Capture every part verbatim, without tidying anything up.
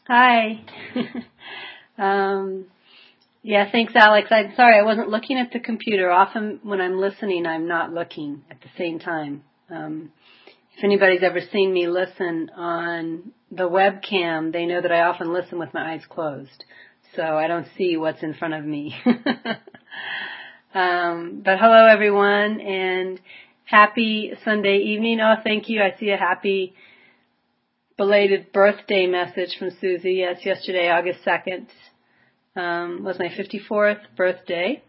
Hi. um, yeah, thanks, Alex. I'm sorry, I wasn't looking at the computer. Often when I'm listening, I'm not looking at the same time. Um, if anybody's ever seen me listen on the webcam, they know that I often listen with my eyes closed. So I don't see what's in front of me. um, but hello, everyone, and happy Sunday evening. Oh, thank you. I see a happy belated birthday message from Susie. Yes, yesterday, August second, um, was my fifty-fourth birthday.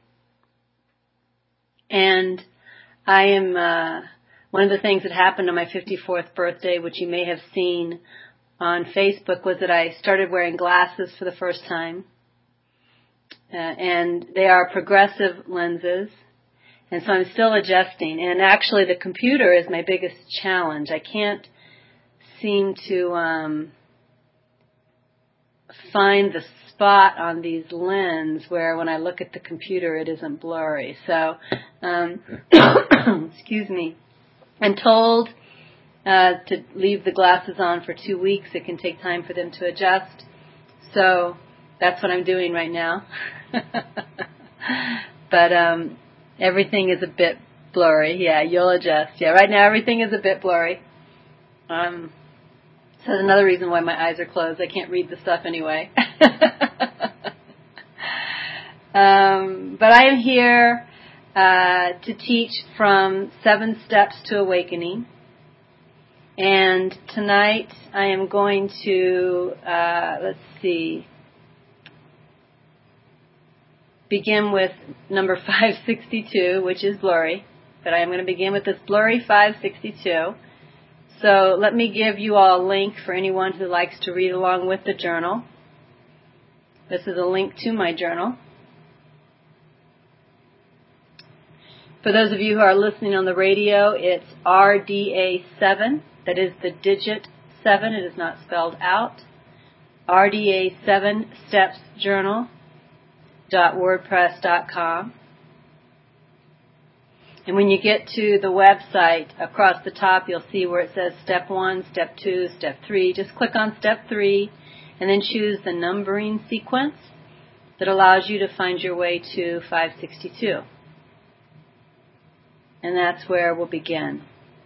And I am, uh, one of the things that happened on my fifty-fourth birthday, which you may have seen on Facebook, was that I started wearing glasses for the first time. Uh, and they are progressive lenses. And so I'm still adjusting. And actually the computer is my biggest challenge. I can't seem to um, find the spot on these lenses where when I look at the computer it isn't blurry. So, um, excuse me, I'm told uh, to leave the glasses on for two weeks. It can take time for them to adjust. So that's what I'm doing right now. But um, everything is a bit blurry. Yeah, you'll adjust. Yeah, right now everything is a bit blurry. Um, So that's another reason why my eyes are closed. I can't read the stuff anyway. um, but I am here uh, to teach from Seven Steps to Awakening. And tonight I am going to, uh, let's see, begin with number five sixty-two, which is blurry. But I am going to begin with this blurry five sixty-two. So let me give you all a link for anyone who likes to read along with the journal. This is a link to my journal. For those of you who are listening on the radio, it's R D A seven. That is the digit seven. It is not spelled out. R D A seven steps journal dot wordpress dot com. And when you get to the website, across the top, you'll see where it says step one, step two, step three. Just click on step three and then choose the numbering sequence that allows you to find your way to five sixty-two. And that's where we'll begin.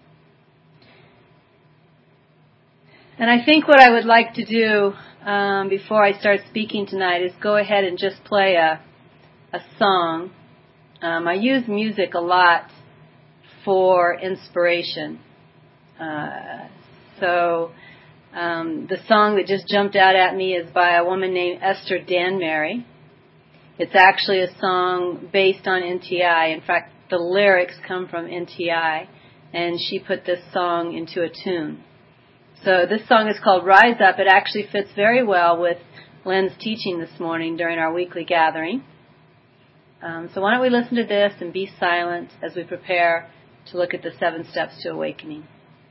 And I think what I would like to do um, before I start speaking tonight is go ahead and just play a, a song. Um, I use music a lot for inspiration. Uh, so um, the song that just jumped out at me is by a woman named Esther Danmary. It's actually a song based on N T I. In fact, the lyrics come from N T I, and she put this song into a tune. So this song is called Rise Up. It actually fits very well with Lynn's teaching this morning during our weekly gathering. Um, so why don't we listen to this and be silent as we prepare to look at the seven steps to awakening.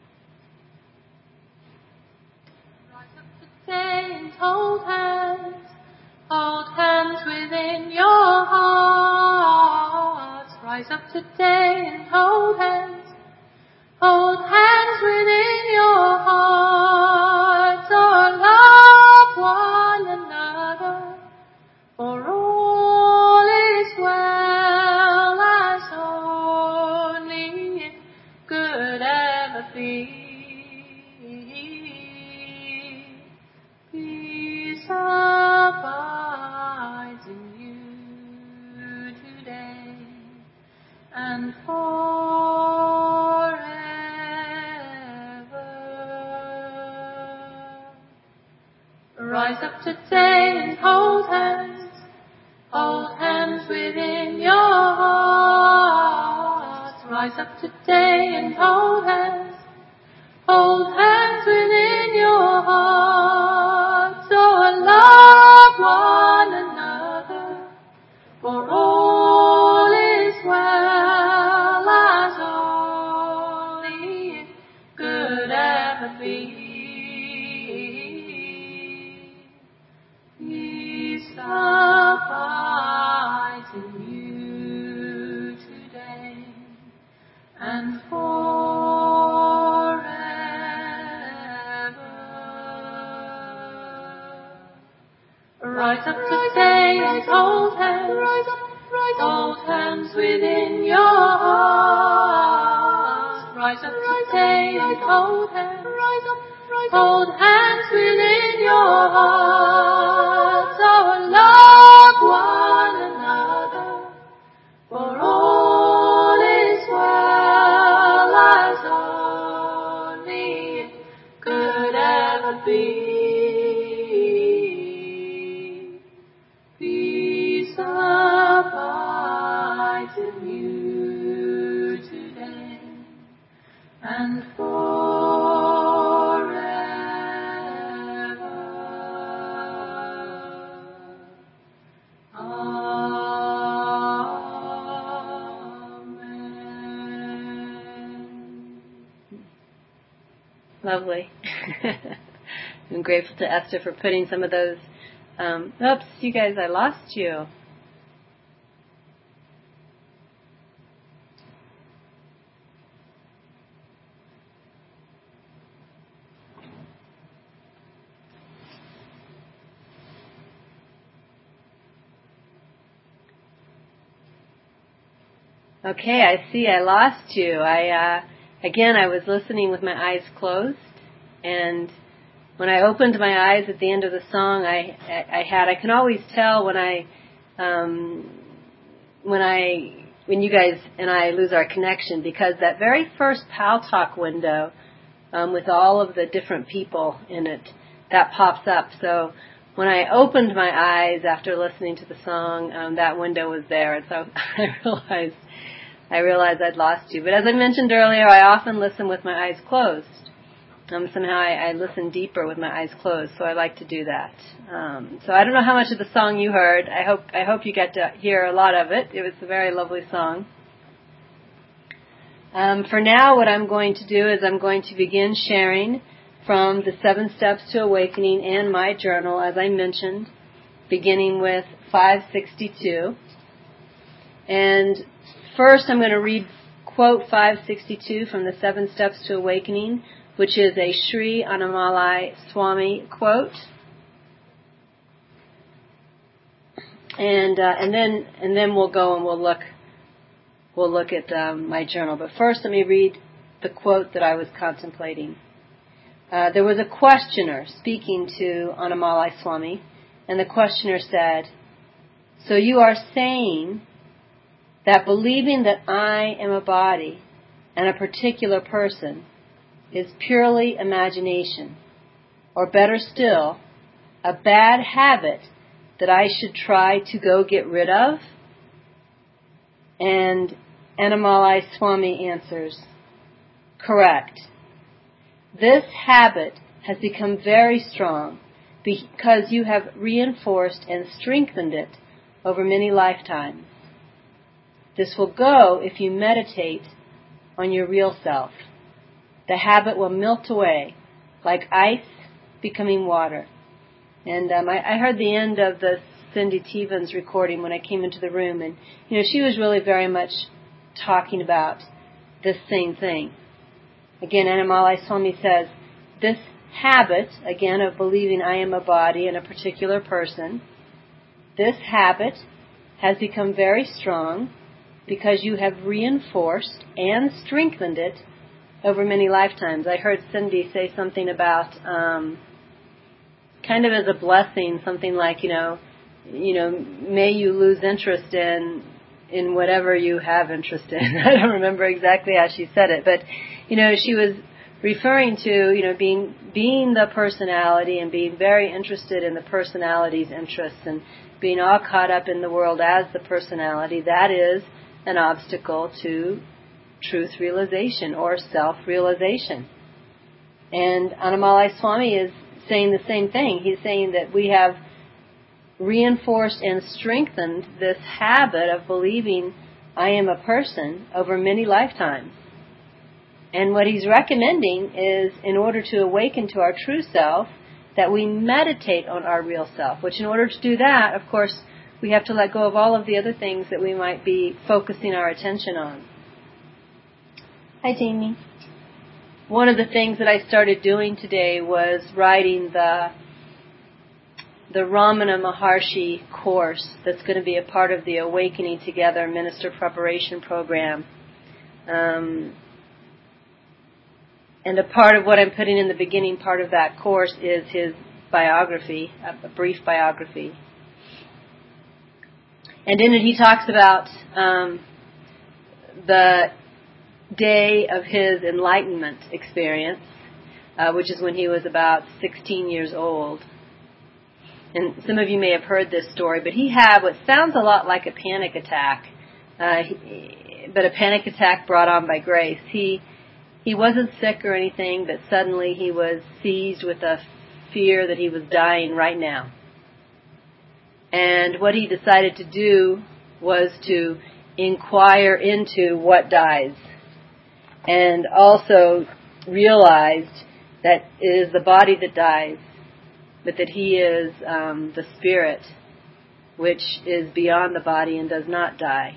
Rise up today and hold hands, hold hands within your hearts. Rise up today and hold hands, hold hands within your hearts. Oh, love one another, for all is well, as only it could ever be. Peace abides in you today and forever. Rise up today and hold hands, hold hands within your hearts. Rise up today and hold hands, hold hands within your hearts. Oh, love one another, for all is well, as only it could ever be. Peace abides in you today and forever. Rise up today and hold hands. Rise up, rise up. Hold hands within your heart. Rise up today and hold hands. Rise up, rise up. Hold hands within your heart. So love one another, for all is well as only it could ever be. Peace abides in you today and forever. Amen. Lovely. I'm grateful to Esther for putting some of those. Um, oops, you guys, I lost you. Okay, I see. I lost you. I uh, again, I was listening with my eyes closed, and when I opened my eyes at the end of the song, I I, I had I can always tell when I um, when I when you guys and I lose our connection, because that very first Pal Talk window um, with all of the different people in it, that pops up. So when I opened my eyes after listening to the song, um, that window was there, and so I realized. I realized I'd lost you. But as I mentioned earlier, I often listen with my eyes closed. Um, somehow I, I listen deeper with my eyes closed, so I like to do that. Um, so I don't know how much of the song you heard. I hope I hope you get to hear a lot of it. It was a very lovely song. Um, for now, what I'm going to do is I'm going to begin sharing from the Seven Steps to Awakening and my journal, as I mentioned, beginning with five sixty-two. And first, I'm going to read quote five sixty-two from the Seven Steps to Awakening, which is a Sri Annamalai Swami quote, and uh, and then and then we'll go and we'll look we'll look at um, my journal. But first, let me read the quote that I was contemplating. Uh, there was a questioner speaking to Annamalai Swami, and the questioner said, "So you are saying that believing that I am a body and a particular person is purely imagination, or better still, a bad habit that I should try to go get rid of?" And Annamalai Swami answers, "Correct. This habit has become very strong because you have reinforced and strengthened it over many lifetimes. This will go if you meditate on your real self. The habit will melt away like ice becoming water." And um, I, I heard the end of the Cindy Tevens recording when I came into the room, and you know she was really very much talking about this same thing. Again, Annamalai Swami says, this habit, again, of believing I am a body and a particular person, this habit has become very strong because you have reinforced and strengthened it over many lifetimes. I heard Cindy say something about, um, kind of as a blessing, something like, you know, you know, may you lose interest in in whatever you have interest in. I don't remember exactly how she said it, but, you know, she was referring to, you know, being being the personality and being very interested in the personality's interests and being all caught up in the world as the personality. That is an obstacle to truth realization or self-realization. And Annamalai Swami is saying the same thing. He's saying that we have reinforced and strengthened this habit of believing I am a person over many lifetimes. And what he's recommending is, in order to awaken to our true self, that we meditate on our real self, which in order to do that, of course, we have to let go of all of the other things that we might be focusing our attention on. Hi, Jamie. One of the things that I started doing today was writing the the Ramana Maharshi course that's going to be a part of the Awakening Together Minister Preparation Program. Um, and a part of what I'm putting in the beginning part of that course is his biography, a brief biography. And in it he talks about um, the day of his enlightenment experience, uh, which is when he was about sixteen years old. And some of you may have heard this story, but he had what sounds a lot like a panic attack, uh, he, but a panic attack brought on by grace. He he wasn't sick or anything, but suddenly he was seized with a fear that he was dying right now. And what he decided to do was to inquire into what dies, and also realized that it is the body that dies, but that he is um, the spirit which is beyond the body and does not die.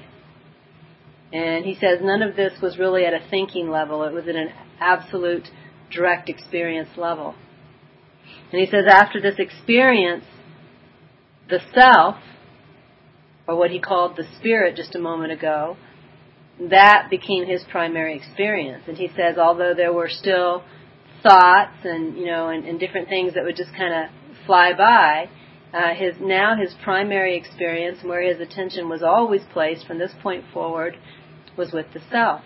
And he says none of this was really at a thinking level. It was at an absolute direct experience level. And he says after this experience, the self, or what he called the spirit just a moment ago, that became his primary experience. And he says although there were still thoughts and, you know, and, and different things that would just kind of fly by, uh, his now his primary experience, where his attention was always placed from this point forward, was with the self.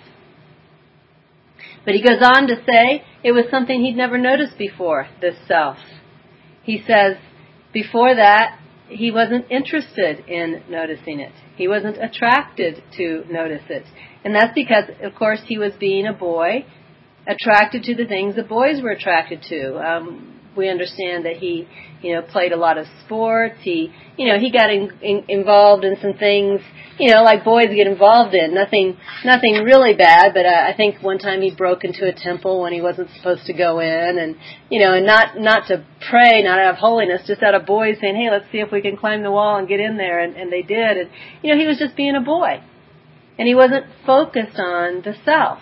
But he goes on to say it was something he'd never noticed before, this self. He says before that, he wasn't interested in noticing it. He wasn't attracted to notice it. And that's because, of course, he was being a boy, attracted to the things that boys were attracted to. Um, we understand that he, you know, played a lot of sports. He, you know, he got in, in, involved in some things, you know, like boys get involved in. Nothing, nothing really bad, but uh, I think one time he broke into a temple when he wasn't supposed to go in, and, you know, and not, not to pray, not out of holiness, just out of boys saying, hey, let's see if we can climb the wall and get in there, and, and they did. And, you know, he was just being a boy. And he wasn't focused on the self.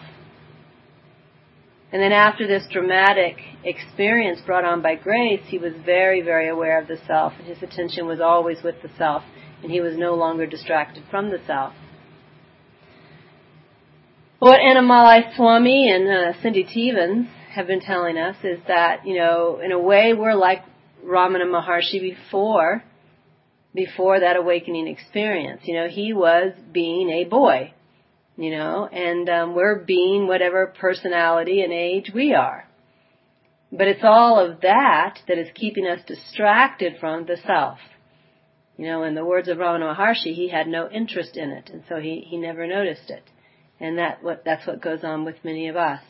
And then after this dramatic experience brought on by grace, he was very, very aware of the self, and his attention was always with the self, and he was no longer distracted from the self. What Annamalai Swami and uh, Cindy Stevens have been telling us is that, you know, in a way we're like Ramana Maharshi before, before that awakening experience. You know, he was being a boy. You know, and um, we're being whatever personality and age we are. But it's all of that that is keeping us distracted from the self. You know, in the words of Ramana Maharshi, he had no interest in it, and so he, he never noticed it. And that what that's what goes on with many of us.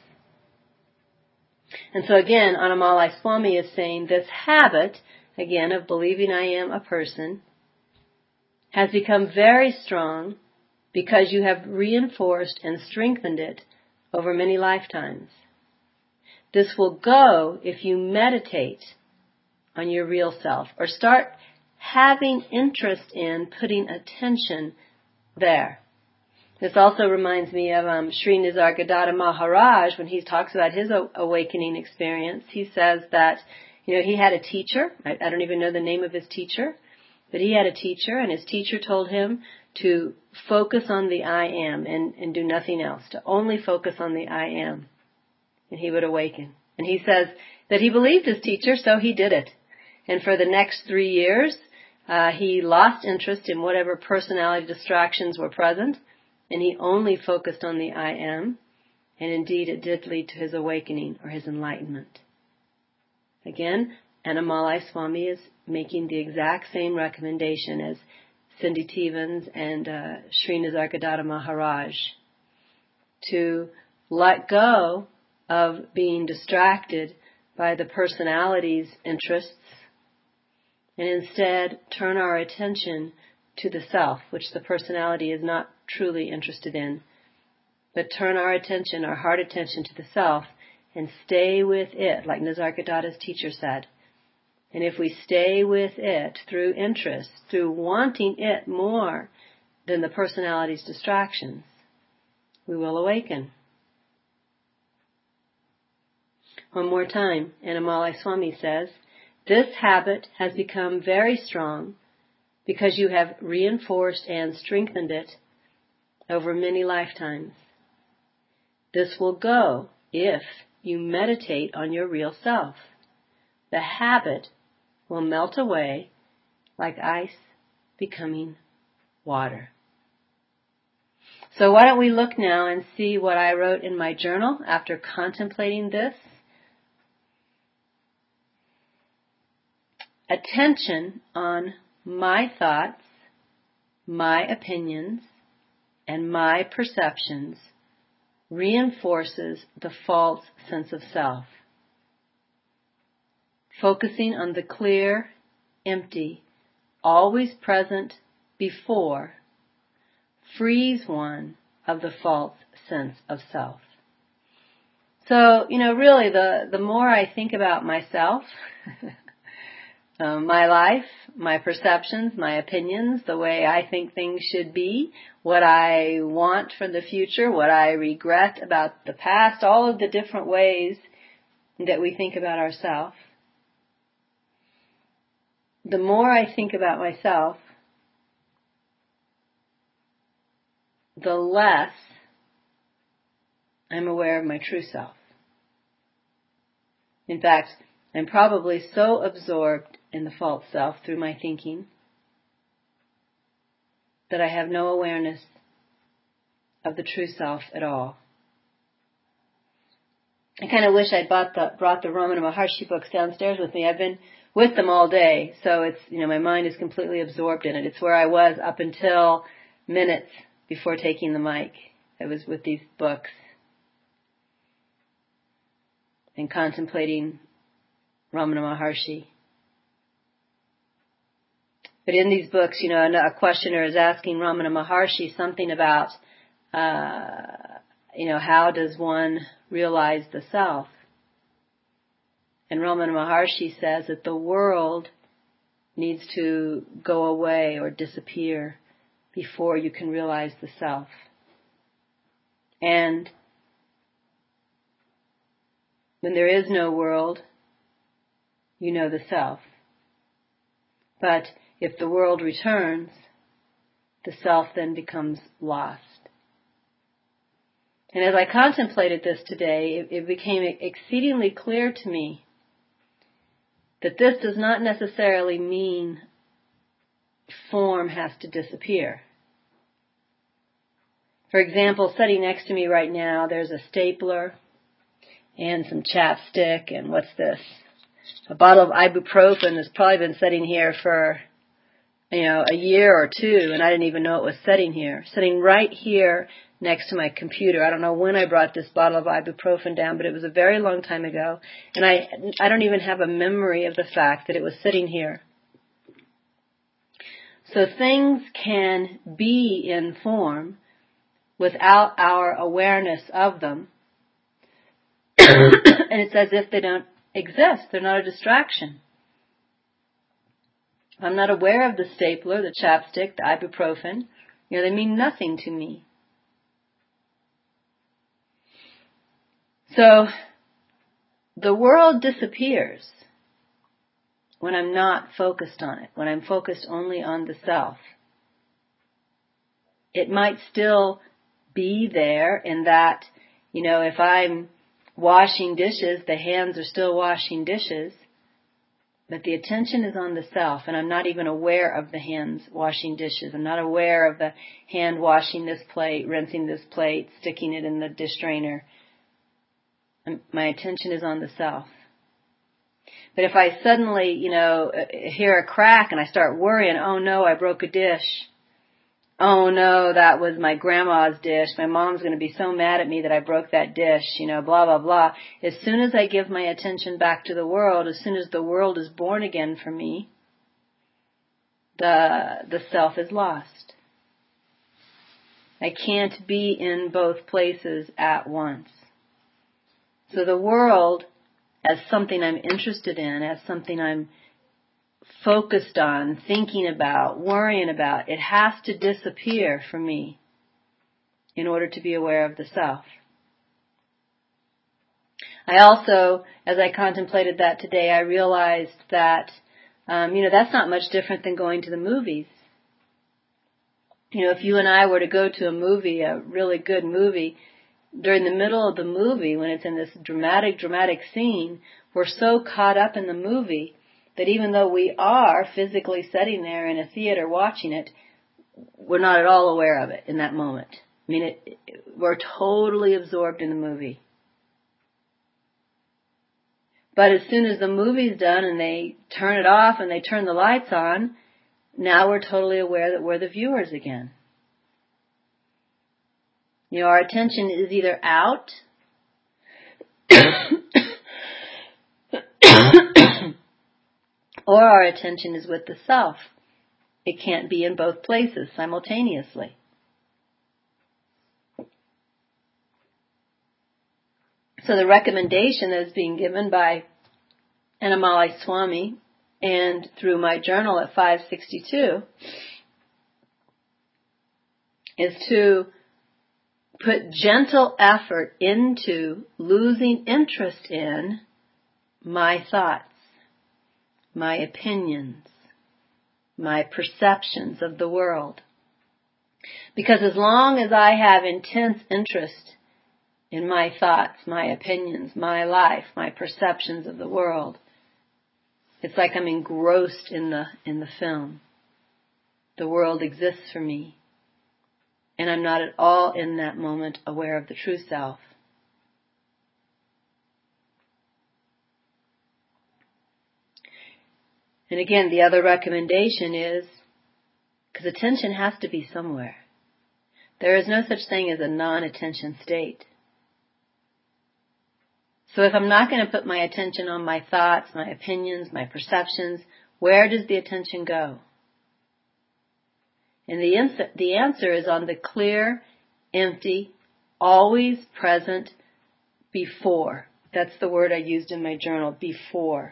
And so again, Annamalai Swami is saying this habit, again, of believing I am a person, has become very strong because you have reinforced and strengthened it over many lifetimes. This will go if you meditate on your real self, or start having interest in putting attention there. This also reminds me of um, Sri Nisargadatta Maharaj when he talks about his o- awakening experience. He says that, you know, he had a teacher. I, I don't even know the name of his teacher, but he had a teacher, and his teacher told him to focus on the I am and, and do nothing else, to only focus on the I am, and he would awaken. And he says that he believed his teacher, so he did it. And for the next three years, uh, he lost interest in whatever personality distractions were present, and he only focused on the I am, and indeed it did lead to his awakening or his enlightenment. Again, Annamalai Swami is making the exact same recommendation as Cindy Stevens and uh, Sri Nisargadatta Maharaj, to let go of being distracted by the personality's interests and instead turn our attention to the self, which the personality is not truly interested in, but turn our attention, our heart attention to the self, and stay with it, like Nisargadatta's teacher said. And if we stay with it through interest, through wanting it more than the personality's distractions, we will awaken. One more time, Annamalai Swami says, This habit has become very strong because you have reinforced and strengthened it over many lifetimes. This will go if you meditate on your real self. The habit will melt away like ice becoming water. So why don't we look now and see what I wrote in my journal after contemplating this. Attention on my thoughts, my opinions, and my perceptions reinforces the false sense of self. Focusing on the clear, empty, always present before frees one of the false sense of self. So, you know, really the, the more I think about myself, um, my life, my perceptions, my opinions, the way I think things should be, what I want for the future, what I regret about the past, all of the different ways that we think about ourselves. The more I think about myself, the less I'm aware of my true self. In fact, I'm probably so absorbed in the false self through my thinking that I have no awareness of the true self at all. I kind of wish I'd bought the, brought the Ramana Maharshi books downstairs with me. I've been with them all day, so it's, you know, my mind is completely absorbed in it. It's where I was up until minutes before taking the mic. I was with these books and contemplating Ramana Maharshi. But in these books, you know, a questioner is asking Ramana Maharshi something about, uh, you know, how does one realize the self? And Ramana Maharshi says that the world needs to go away or disappear before you can realize the self. And when there is no world, you know the self. But if the world returns, the self then becomes lost. And as I contemplated this today, it, it became exceedingly clear to me that this does not necessarily mean form has to disappear. For example, sitting next to me right now, there's a stapler and some chapstick and what's this? A bottle of ibuprofen has probably been sitting here for, you know, a year or two, and I didn't even know it was sitting here. Sitting right here next to my computer. I don't know when I brought this bottle of ibuprofen down, but it was a very long time ago, and I I don't even have a memory of the fact that it was sitting here. So things can be in form without our awareness of them, and it's as if they don't exist. They're not a distraction. I'm not aware of the stapler, the chapstick, the ibuprofen. You know, they mean nothing to me. So, the world disappears when I'm not focused on it, when I'm focused only on the self. It might still be there in that, you know, if I'm washing dishes, the hands are still washing dishes, but the attention is on the self, and I'm not even aware of the hands washing dishes. I'm not aware of the hand washing this plate, rinsing this plate, sticking it in the dish drainer. My attention is on the self. But if I suddenly, you know, hear a crack and I start worrying, oh no, I broke a dish. Oh no, that was my grandma's dish. My mom's going to be so mad at me that I broke that dish, you know, blah, blah, blah. As soon as I give my attention back to the world, as soon as the world is born again for me, the, the self is lost. I can't be in both places at once. So the world, as something I'm interested in, as something I'm focused on, thinking about, worrying about, it has to disappear for me in order to be aware of the self. I also, as I contemplated that today, I realized that, um, you know, that's not much different than going to the movies. You know, if you and I were to go to a movie, a really good movie, during the middle of the movie, when it's in this dramatic, dramatic scene, we're so caught up in the movie that even though we are physically sitting there in a theater watching it, we're not at all aware of it in that moment. I mean, it, it, we're totally absorbed in the movie. But as soon as the movie's done and they turn it off and they turn the lights on, now we're totally aware that we're the viewers again. You know, our attention is either out or our attention is with the self. It can't be in both places simultaneously. So the recommendation that is being given by Annamalai Swami and through my journal at five sixty-two is to put gentle effort into losing interest in my thoughts, my opinions, my perceptions of the world. Because as long as I have intense interest in my thoughts, my opinions, my life, my perceptions of the world, it's like I'm engrossed in the in the film. The world exists for me, and I'm not at all in that moment aware of the true self. And again, the other recommendation is, because attention has to be somewhere. There is no such thing as a non-attention state. So if I'm not going to put my attention on my thoughts, my opinions, my perceptions, where does the attention go? And the answer, the answer is on the clear, empty, always present before. That's the word I used in my journal, before.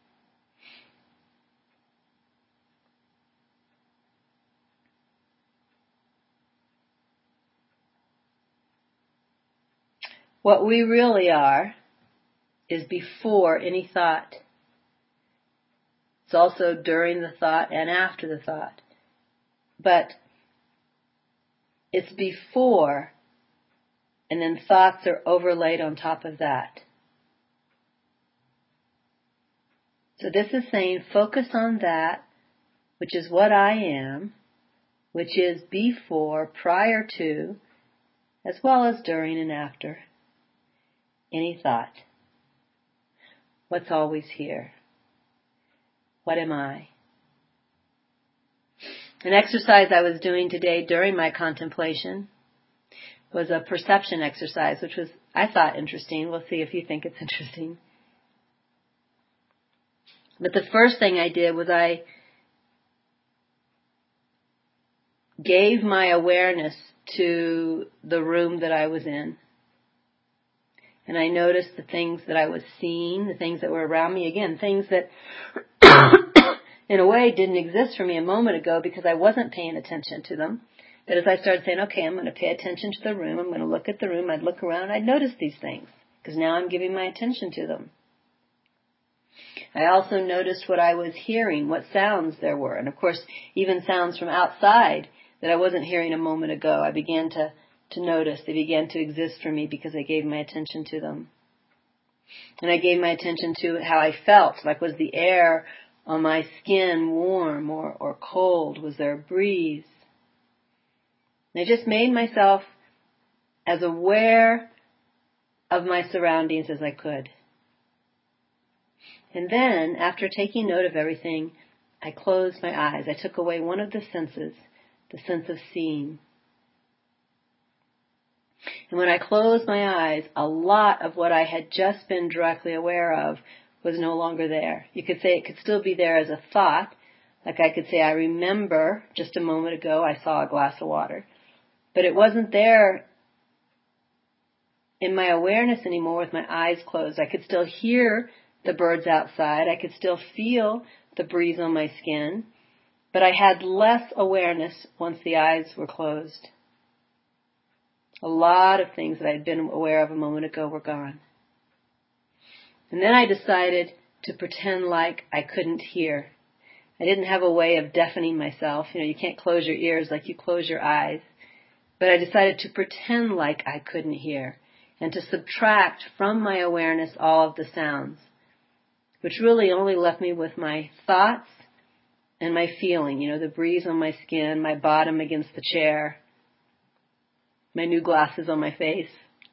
What we really are is before any thought. It's also during the thought and after the thought. But it's before, and then thoughts are overlaid on top of that. So this is saying focus on that, which is what I am, which is before, prior to, as well as during and after any thought. What's always here? What am I? An exercise I was doing today during my contemplation was a perception exercise, which was, I thought, interesting. We'll see if you think it's interesting. But the first thing I did was I gave my awareness to the room that I was in. And I noticed the things that I was seeing, the things that were around me. Again, things that, in a way, didn't exist for me a moment ago because I wasn't paying attention to them. But as I started saying, okay, I'm going to pay attention to the room, I'm going to look at the room, I'd look around, I'd notice these things because now I'm giving my attention to them. I also noticed what I was hearing, what sounds there were. And of course, even sounds from outside that I wasn't hearing a moment ago, I began to to notice. They began to exist for me because I gave my attention to them. And I gave my attention to how I felt, like was the air on my skin warm or, or cold? Was there a breeze? And I just made myself as aware of my surroundings as I could. And then, after taking note of everything, I closed my eyes. I took away one of the senses, the sense of seeing. And when I closed my eyes, a lot of what I had just been directly aware of was no longer there. You could say it could still be there as a thought. Like I could say, I remember just a moment ago I saw a glass of water. But it wasn't there in my awareness anymore with my eyes closed. I could still hear the birds outside. I could still feel the breeze on my skin. But I had less awareness once the eyes were closed. A lot of things that I'd been aware of a moment ago were gone. And then I decided to pretend like I couldn't hear. I didn't have a way of deafening myself. You know, you can't close your ears like you close your eyes. But I decided to pretend like I couldn't hear and to subtract from my awareness all of the sounds, which really only left me with my thoughts and my feeling, you know, the breeze on my skin, my bottom against the chair, my new glasses on my face.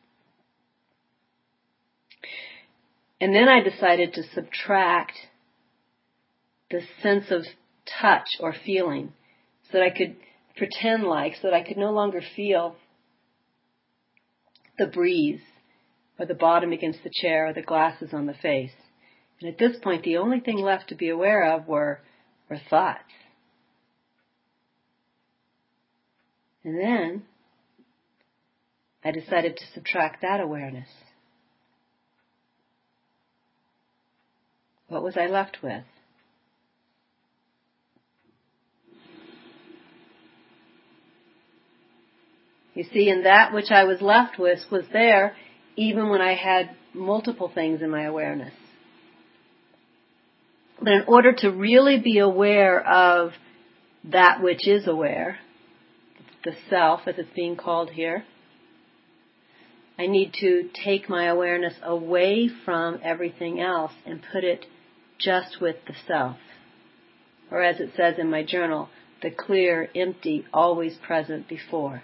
And then I decided to subtract the sense of touch or feeling so that I could pretend like, so that I could no longer feel the breeze or the bottom against the chair or the glasses on the face. And at this point, the only thing left to be aware of were, were thoughts. And then I decided to subtract that awareness. What was I left with? You see, and that which I was left with was there even when I had multiple things in my awareness. But in order to really be aware of that which is aware, the self as it's being called here, I need to take my awareness away from everything else and put it just with the self. Or as it says in my journal, the clear, empty, always present before.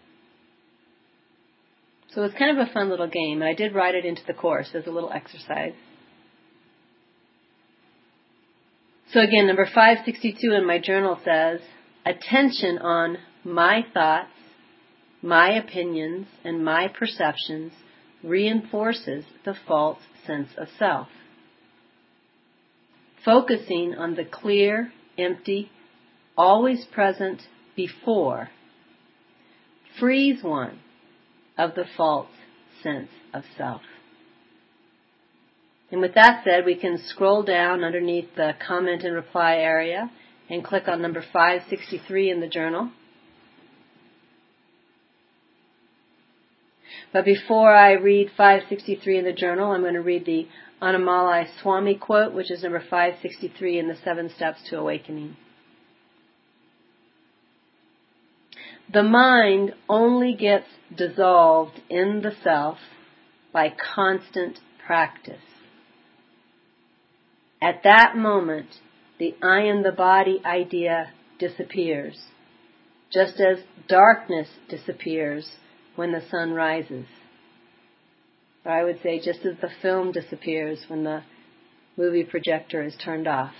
So it's kind of a fun little game, and I did write it into the course as a little exercise. So again, number five sixty-two in my journal says, attention on my thoughts, my opinions, and my perceptions reinforces the false sense of self. Focusing on the clear, empty, always present before frees one of the false sense of self. And with that said, we can scroll down underneath the comment and reply area and click on number five sixty-three in the journal. But before I read five sixty-three in the journal, I'm going to read the Annamalai Swami quote, which is number five sixty-three in the Seven Steps to Awakening. The mind only gets dissolved in the self by constant practice. At that moment, the I am the body idea disappears, just as darkness disappears when the sun rises. Or I would say just as the film disappears when the movie projector is turned off.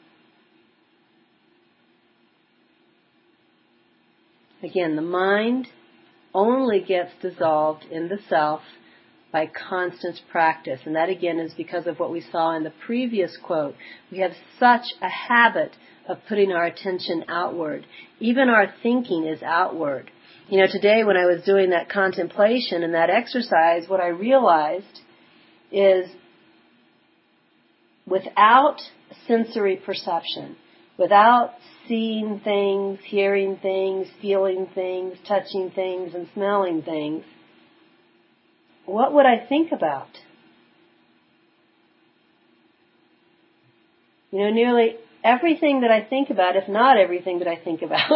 Again, the mind only gets dissolved in the self by constant practice. And that again is because of what we saw in the previous quote. We have such a habit of putting our attention outward. Even our thinking is outward. You know, today when I was doing that contemplation and that exercise, what I realized is without sensory perception, without seeing things, hearing things, feeling things, touching things, and smelling things, what would I think about? You know, nearly everything that I think about, if not everything that I think about,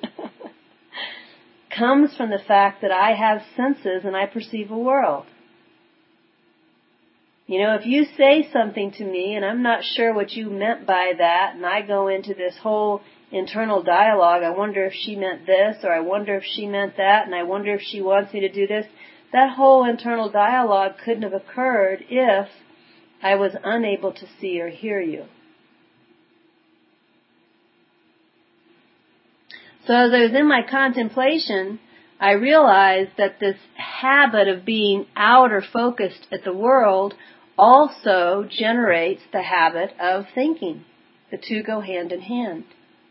comes from the fact that I have senses and I perceive a world. You know, if you say something to me and I'm not sure what you meant by that, and I go into this whole internal dialogue, I wonder if she meant this, or I wonder if she meant that, and I wonder if she wants me to do this, that whole internal dialogue couldn't have occurred if I was unable to see or hear you. So as I was in my contemplation, I realized that this habit of being outer focused at the world also generates the habit of thinking. The two go hand in hand.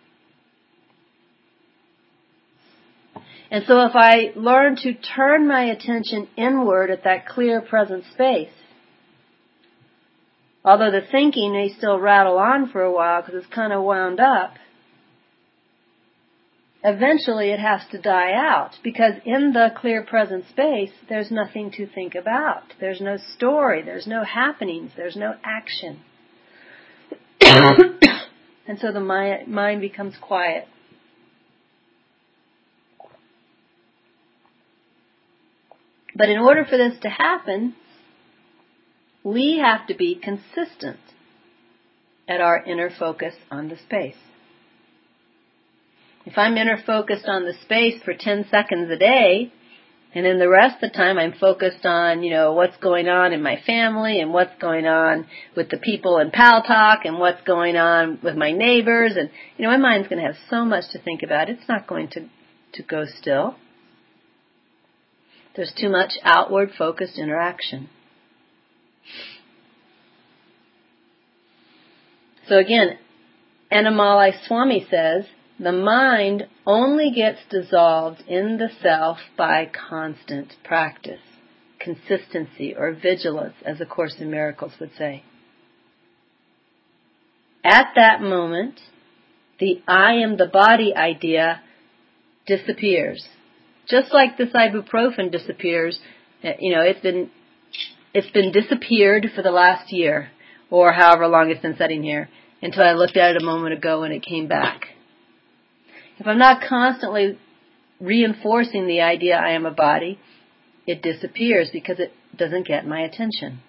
And so if I learn to turn my attention inward at that clear present space, although the thinking may still rattle on for a while because it's kind of wound up, eventually it has to die out, because in the clear present space, there's nothing to think about. There's no story, there's no happenings, there's no action. And so the mind, mind becomes quiet. But in order for this to happen, we have to be consistent at our inner focus on the space. If I'm inner focused on the space for ten seconds a day, and then the rest of the time I'm focused on, you know, what's going on in my family and what's going on with the people in Pal Talk and what's going on with my neighbors, and, you know, my mind's going to have so much to think about. It's not going to, to go still. There's too much outward focused interaction. So again, Annamalai Swami says, the mind only gets dissolved in the self by constant practice, consistency, or vigilance, as A Course in Miracles would say. At that moment, the I am the body idea disappears. Just like this ibuprofen disappears, you know, it's been, it's been disappeared for the last year, or however long it's been sitting here, until I looked at it a moment ago and it came back. If I'm not constantly reinforcing the idea I am a body, it disappears because it doesn't get my attention.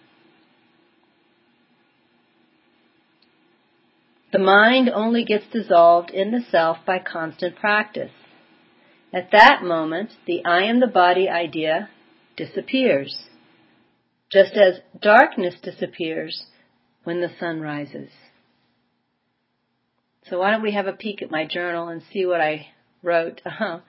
The mind only gets dissolved in the self by constant practice. At that moment, the I am the body idea disappears, just as darkness disappears when the sun rises. So why don't we have a peek at my journal and see what I wrote. Uh-huh.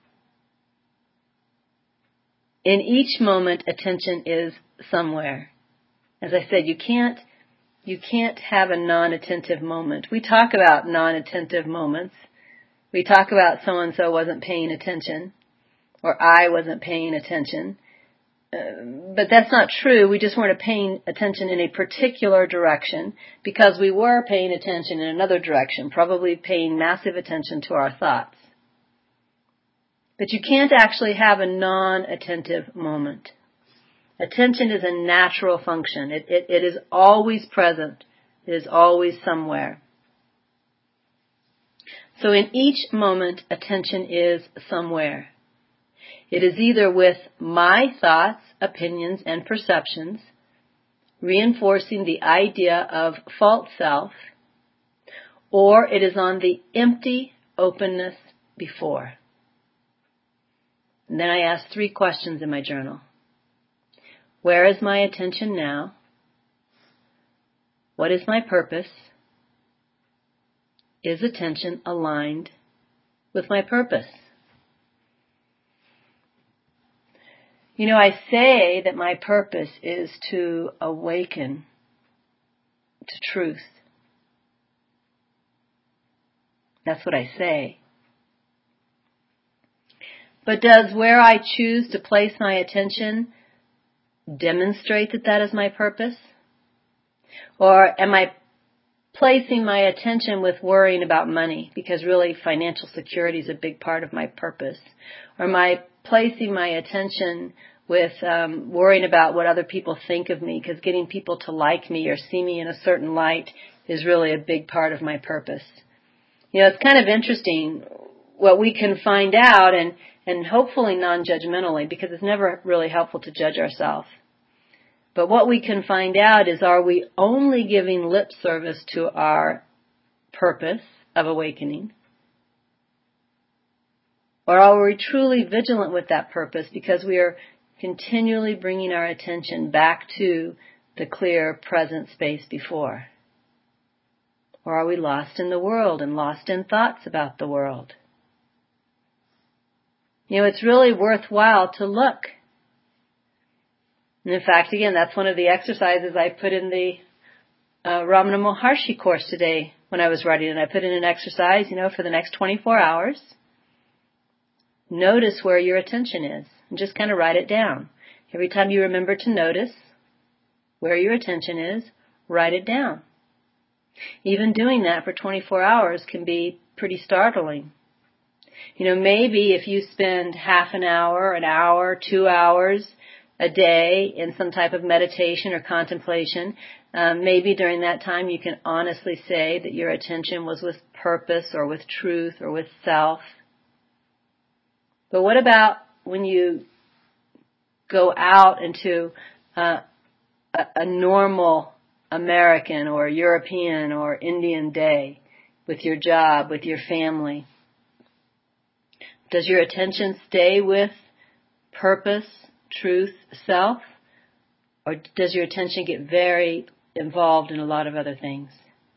In each moment, attention is somewhere. As I said, you can't, you can't have a non-attentive moment. We talk about non-attentive moments. We talk about so-and-so wasn't paying attention, or I wasn't paying attention. Uh, but that's not true. We just weren't paying attention in a particular direction because we were paying attention in another direction, probably paying massive attention to our thoughts. But you can't actually have a non-attentive moment. Attention is a natural function. It, it, it is always present. It is always somewhere. So in each moment, attention is somewhere. It is either with my thoughts, opinions, and perceptions, reinforcing the idea of false self, or it is on the empty openness before. And then I asked three questions in my journal. Where is my attention now? What is my purpose? Is attention aligned with my purpose? You know, I say that my purpose is to awaken to truth. That's what I say. But does where I choose to place my attention demonstrate that that is my purpose? Or am I placing my attention with worrying about money, because really financial security is a big part of my purpose? Or am I placing my attention with um, worrying about what other people think of me, because getting people to like me or see me in a certain light is really a big part of my purpose? You know, it's kind of interesting what we can find out, and, and hopefully non-judgmentally, because it's never really helpful to judge ourselves. But what we can find out is, are we only giving lip service to our purpose of awakening? Or are we truly vigilant with that purpose because we are continually bringing our attention back to the clear present space before? Or are we lost in the world and lost in thoughts about the world? You know, it's really worthwhile to look. And in fact, again, that's one of the exercises I put in the uh, Ramana Maharshi course today when I was writing it. I put in an exercise, you know, for the next twenty-four hours. Notice where your attention is and just kind of write it down. Every time you remember to notice where your attention is, write it down. Even doing that for twenty-four hours can be pretty startling. You know, maybe if you spend half an hour, an hour, two hours a day in some type of meditation or contemplation, um, maybe during that time you can honestly say that your attention was with purpose or with truth or with self. But what about when you go out into uh, a, a normal American or European or Indian day with your job, with your family? Does your attention stay with purpose, truth, self? Or does your attention get very involved in a lot of other things?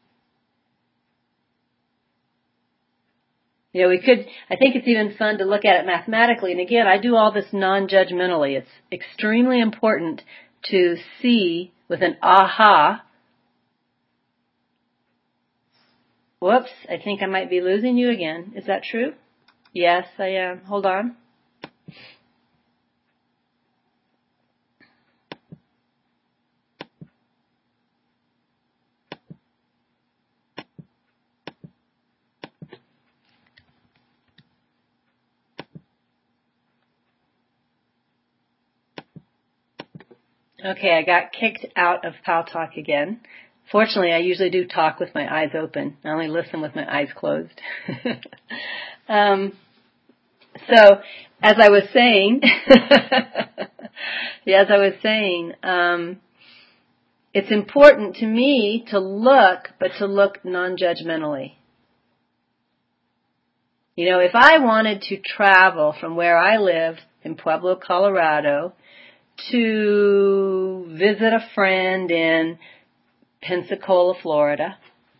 You know, we could, I think it's even fun to look at it mathematically. And again, I do all this non-judgmentally. It's extremely important to see with an aha. Whoops, I think I might be losing you again. Is that true? Yes, I am. Hold on. Okay, I got kicked out of Pal Talk again. Fortunately, I usually do talk with my eyes open. I only listen with my eyes closed. um, so, as I was saying, yeah, as I was saying, um, it's important to me to look, but to look non-judgmentally. You know, if I wanted to travel from where I live in Pueblo, Colorado, to visit a friend in Pensacola, Florida,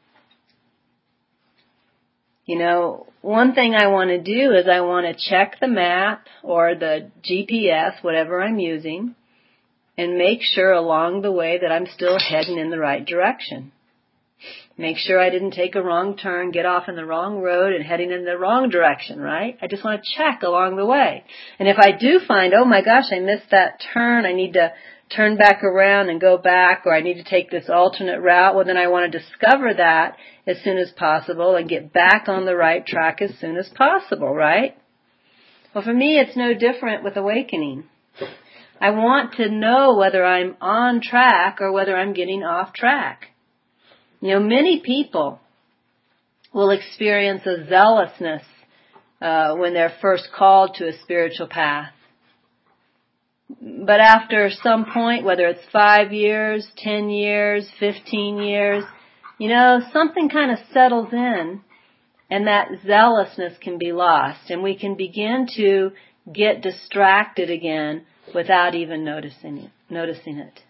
you know, one thing I want to do is I want to check the map or the G P S, whatever I'm using, and make sure along the way that I'm still heading in the right direction. Make sure I didn't take a wrong turn, get off in the wrong road and heading in the wrong direction, right? I just want to check along the way. And if I do find, oh my gosh, I missed that turn, I need to turn back around and go back, or I need to take this alternate route, well then I want to discover that as soon as possible and get back on the right track as soon as possible, right? Well, for me, it's no different with awakening. I want to know whether I'm on track or whether I'm getting off track. You know, many people will experience a zealousness uh, when they're first called to a spiritual path. But after some point, whether it's five years, ten years, fifteen years, you know, something kind of settles in and that zealousness can be lost. And we can begin to get distracted again without even noticing it. Noticing it.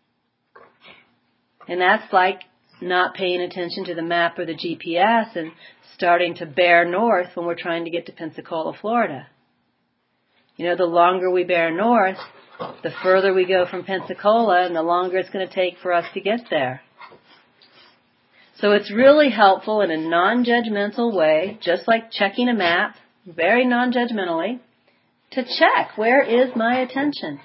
And that's like not paying attention to the map or the G P S and starting to bear north when we're trying to get to Pensacola, Florida. You know, the longer we bear north, the further we go from Pensacola and the longer it's going to take for us to get there. So it's really helpful in a non-judgmental way, just like checking a map, very non-judgmentally, to check, where is my attention?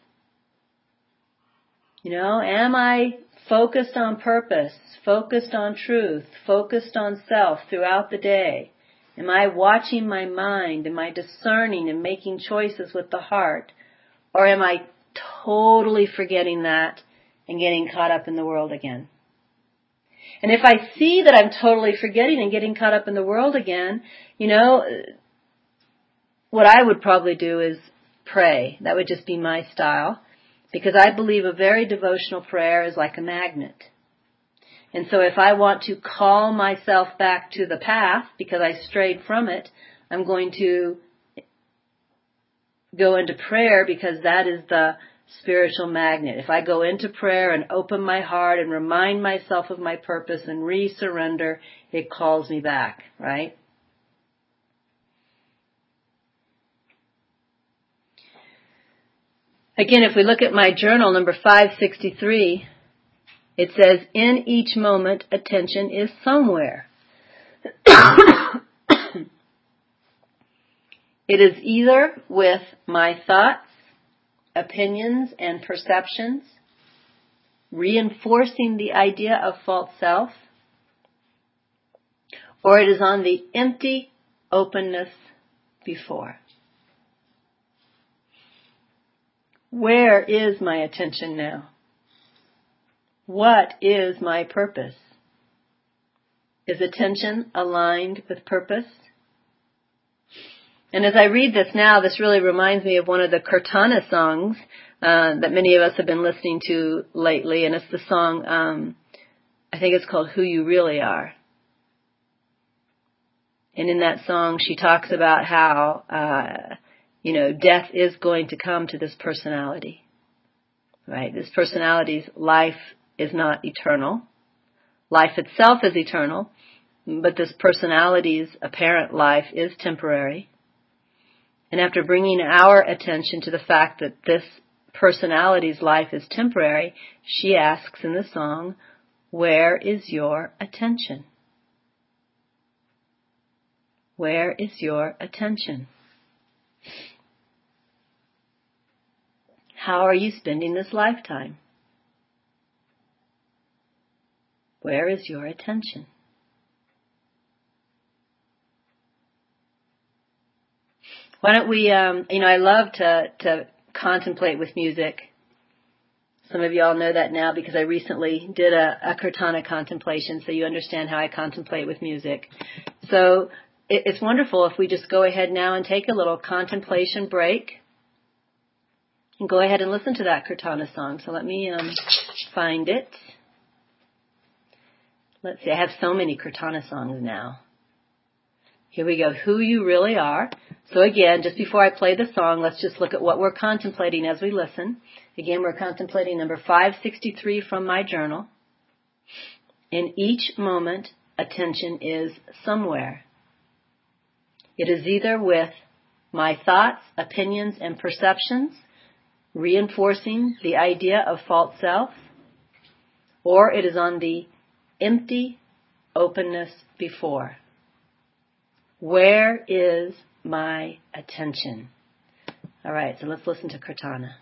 You know, am I focused on purpose, focused on truth, focused on self throughout the day? Am I watching my mind? Am I discerning and making choices with the heart? Or am I totally forgetting that and getting caught up in the world again? And if I see that I'm totally forgetting and getting caught up in the world again, you know, what I would probably do is pray. That would just be my style. Because I believe a very devotional prayer is like a magnet. And so if I want to call myself back to the path because I strayed from it, I'm going to go into prayer because that is the spiritual magnet. If I go into prayer and open my heart and remind myself of my purpose and re-surrender, it calls me back, right? Again, if we look at my journal, number five sixty-three, it says, in each moment, attention is somewhere. It is either with my thoughts, opinions, and perceptions, reinforcing the idea of false self, or it is on the empty openness before? Where is my attention now? What is my purpose? Is attention aligned with purpose? And as I read this now, this really reminds me of one of the Kirtana songs uh, that many of us have been listening to lately, and it's the song, um, I think it's called Who You Really Are. And in that song, she talks about how, uh, you know, death is going to come to this personality, right? This personality's life is not eternal. Life itself is eternal, but this personality's apparent life is temporary. And after bringing our attention to the fact that this personality's life is temporary, she asks in the song, where is your attention? Where is your attention? How are you spending this lifetime? Where is your attention? Why don't we, um, you know, I love to, to contemplate with music. Some of you all know that now because I recently did a, a Kirtana contemplation, so you understand how I contemplate with music. So it, it's wonderful if we just go ahead now and take a little contemplation break and go ahead and listen to that Kirtana song. So let me um, find it. Let's see, I have so many Kirtana songs now. Here we go, Who You Really Are. So again, just before I play the song, let's just look at what we're contemplating as we listen. Again, we're contemplating number five sixty-three from my journal. In each moment, attention is somewhere. It is either with my thoughts, opinions, and perceptions, reinforcing the idea of false self, or it is on the empty openness before. Where is my attention? All right, so let's listen to Kirtana.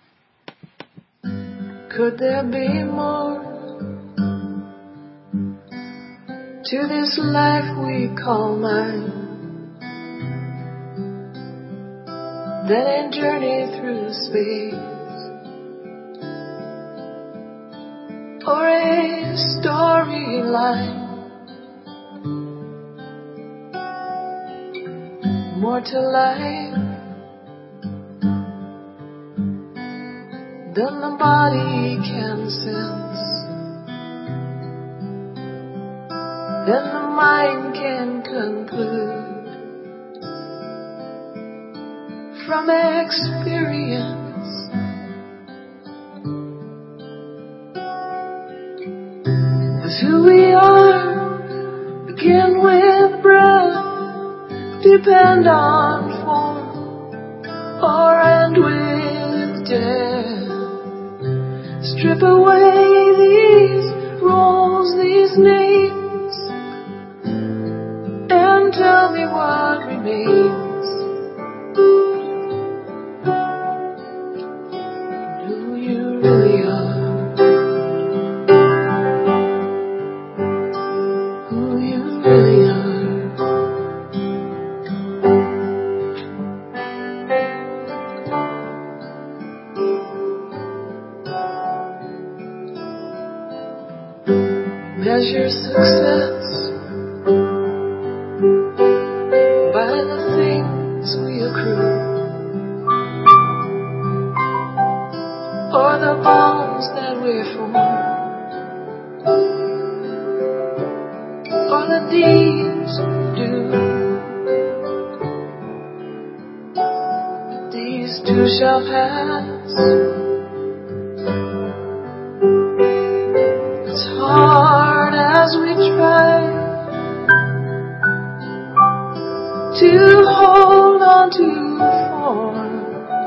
Could there be more to this life we call mine than a journey through space or a storyline? More to life than the body can sense, than the mind can conclude from experience. With who we are, begin with breath, depend on form, or end with death. Strip away these roles, these names, and tell me what remains. Who you really are. Who you really are. Measure success by the things we accrue, or the bonds that we form, or the deeds we do. These too shall pass. As hard as we try to hold on to form,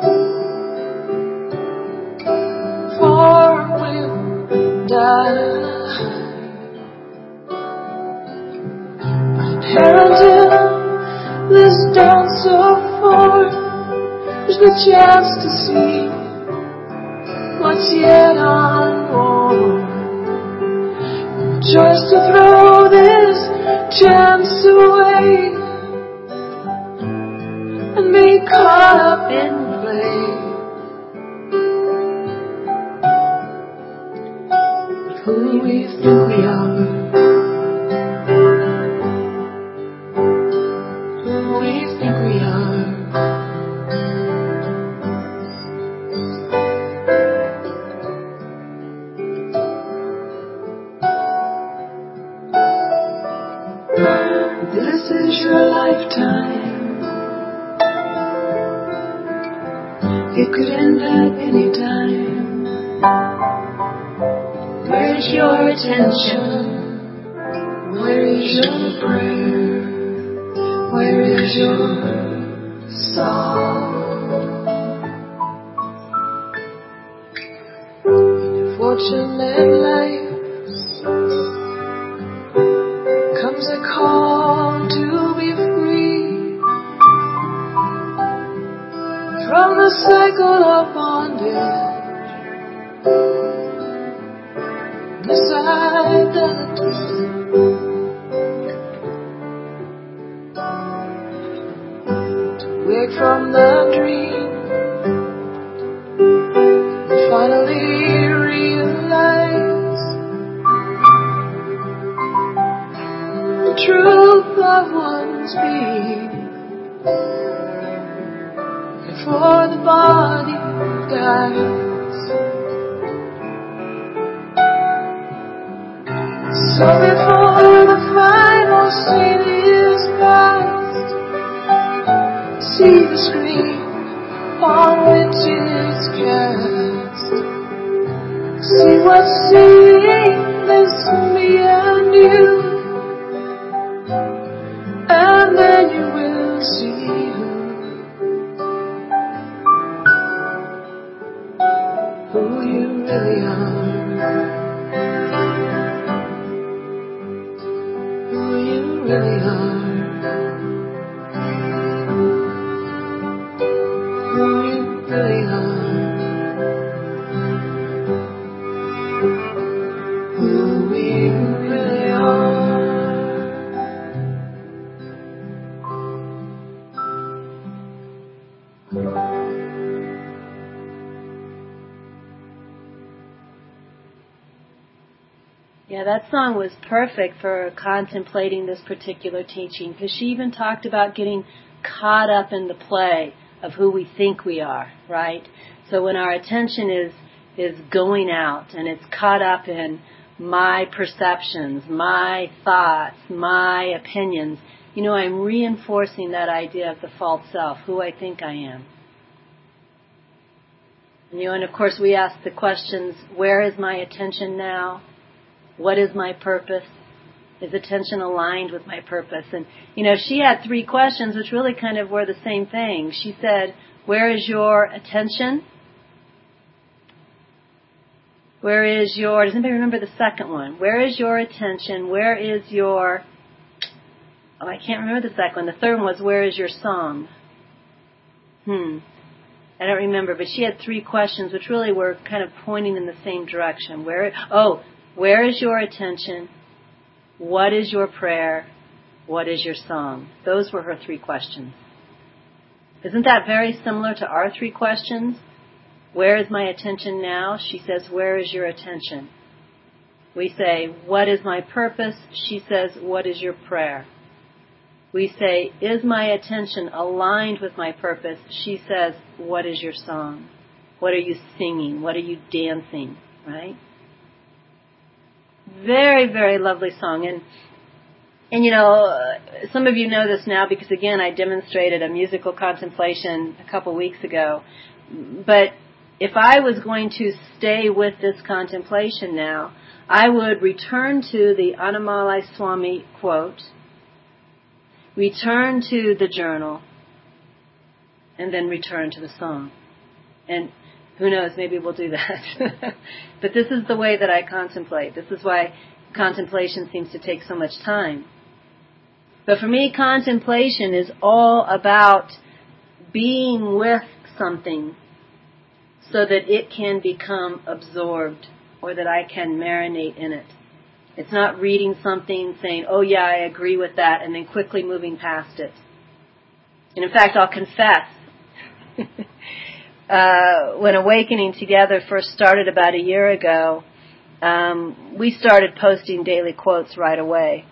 form will die. Inherent in this dance of form is the chance to see what's yet unborn. Choice to throw this chance away and caught up in play. With who we think we are, who we think we are. This is your lifetime. It could end at any time. Where's your attention? Where is your prayer? Where is your song? In your fortunate life comes a call to be free from the cycle of bondage, this identity. To wake from the dream and finally realize the truth of one's being. Before the body dies, so before the final scene is past, see the screen on which it's cast. See what's seeing is me and you, and then you will see who you really are, who you really are, who you really are, who we really are. Yeah, that song was perfect for contemplating this particular teaching, because she even talked about getting caught up in the play of who we think we are, right? So when our attention is is going out and it's caught up in my perceptions, my thoughts, my opinions, you know, I'm reinforcing that idea of the false self, who I think I am. You know, and of course we ask the questions, where is my attention now? What is my purpose? Is attention aligned with my purpose? And, you know, she had three questions which really kind of were the same thing. She said, where is your attention? Where is your, does anybody remember the second one? Where is your attention? Where is your, oh, I can't remember the second one. The third one was, where is your song? Hmm. I don't remember, but she had three questions which really were kind of pointing in the same direction. Where, oh, where is your attention? What is your prayer? What is your song? Those were her three questions. Isn't that very similar to our three questions? Where is my attention now? She says, where is your attention? We say, what is my purpose? She says, what is your prayer? We say, is my attention aligned with my purpose? She says, what is your song? What are you singing? What are you dancing? Right? Very, very lovely song. And, and you know, some of you know this now because, again, I demonstrated a musical contemplation a couple weeks ago. But if I was going to stay with this contemplation now, I would return to the Annamalai Swami quote, return to the journal, and then return to the song. And who knows, maybe we'll do that. But this is the way that I contemplate. This is why contemplation seems to take so much time. But for me, contemplation is all about being with something so that it can become absorbed or that I can marinate in it. It's not reading something, saying, oh yeah, I agree with that, and then quickly moving past it. And in fact, I'll confess, uh, when Awakening Together first started about a year ago, um, we started posting daily quotes right away.